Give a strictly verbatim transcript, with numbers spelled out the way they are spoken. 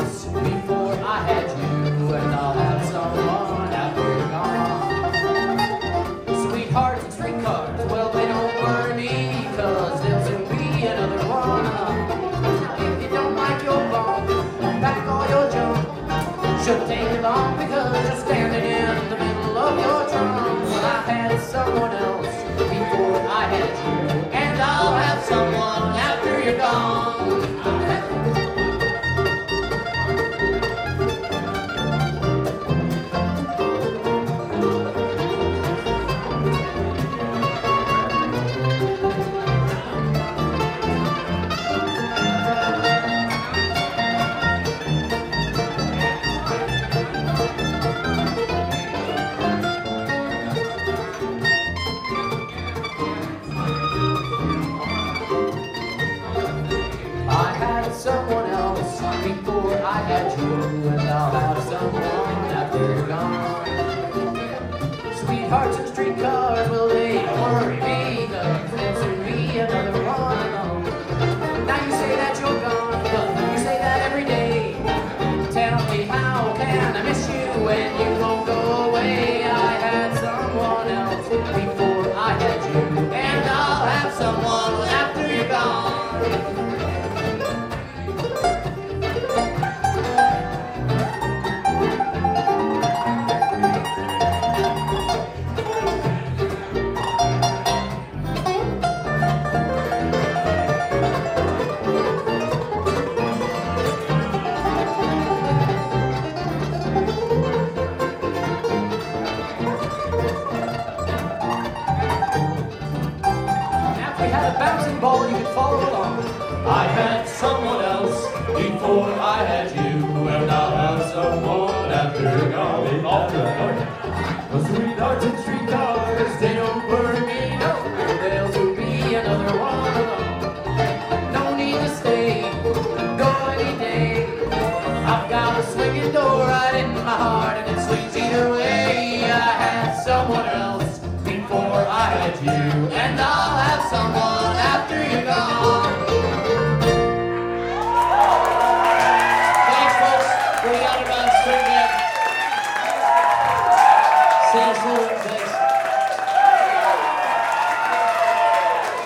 else before I had you, and I'll have someone after you're gone. Sweethearts and streetcars, well, they don't worry me, cause there'll soon be another one. If you don't like your bunk, pack all your junk. Shouldn't take you long because you're standing in the middle of your trunk. Well, I had someone else before I had you, and I'll have someone after you're gone. Someone else before I had you, and I'll have someone after you're gone. Sweethearts and streetcars, well, they don't worry me, cause there'll soon be another one. Now you say that you're gone, but you say that every day. Tell me, how can I miss you when you won't go away? I had someone else before I had you, and I'll have someone after you're gone. Bouncing ball, you could follow along. I had someone else before I had you, and I'll have someone after you're gone. All good. Well, sweethearts and streetcars, they don't worry me, no. There'll soon be another one along. No need to stay, go any day. I've got a swinging door right in my heart, and it swings either way. I had someone else before I had you, and I'll have someone after you're gone. Thanks, folks. We got it on string yet. Says